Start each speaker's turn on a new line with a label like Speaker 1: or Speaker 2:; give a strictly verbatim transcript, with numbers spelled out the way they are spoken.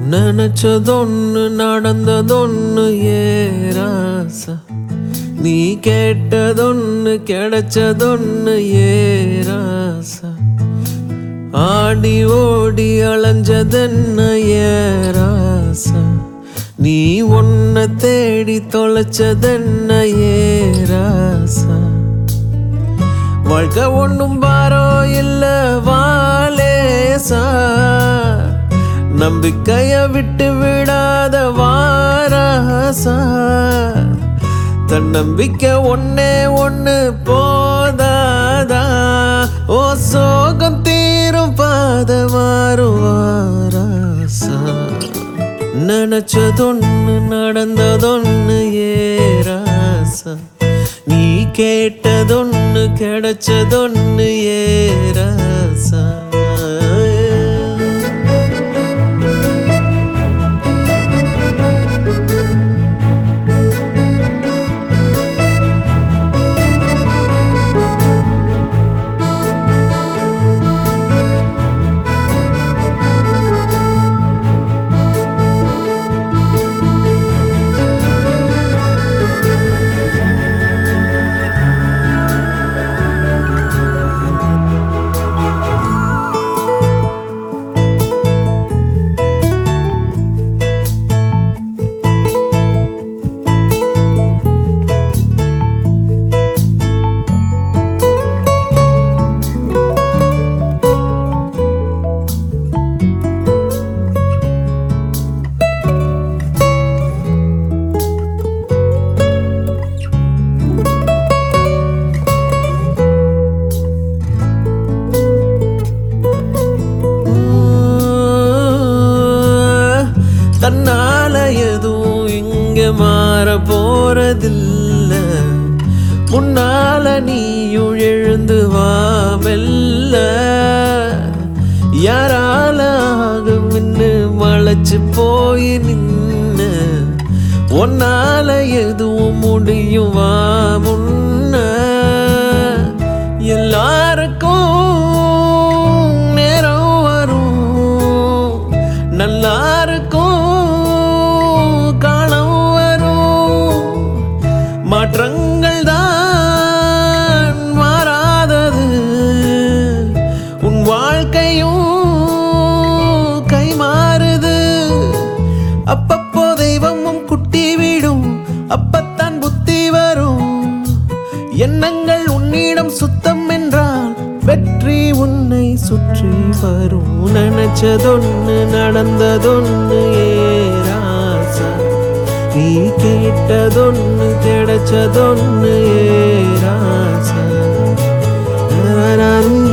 Speaker 1: நினைச்சதொன்னு நடந்ததொன்னு ஏராசா, நீ கேட்டதொன்னு கிடைச்சதொன்னு ஏராசா, ஆடி ஓடி அலைஞ்சதென்ன ஏராசா, நீ ஒன்ன தேடி தொலைச்சதென்ன ஏராசா. வாழ்க்கை ஒன்னும் பாரோ இல்ல வாலேசா, நம்பிக்கைய விட்டு விடாத வாராசா, தன்னம்பிக்கை ஒன்னே ஒன்னு போதாதா, ஓ சோகம் தீரும் பாத மாறுவாராசா. நினைச்சதொன்னு நடந்ததொன்னு ஏராசா, நீ கேட்டதொன்னு கிடைச்சதொன்னு ஏராசா. தன்னால எதுவும் இங்க மாற போறதில்ல, முன்னால நீயும் எழுந்து வா மெல்ல, யாரால ஆகும்னு மலைச்சு போய் நின்ன, ஒன்னால எதுவும் முடியும் வா முன்ன. எல்லாருக்கும் நேரம் வரும், நல்லாருக்கும் மாற்றங்கள் தான் மாறாதது, உன் வாழ்க்கையும் கை மாறுது. அப்பப்போ தெய்வமும் குட்டி விடும், அப்பத்தான் புத்தி வரும். எண்ணங்கள் உன்னிடம் சுத்தம் என்றால் வெற்றி உன்னை சுற்றி வரும். நினைச்சதொன்னு நடந்ததொன்னு ஏராசா, நீ கேட்டதொன்னு கிடைச்சதொன்னு ஏராசா.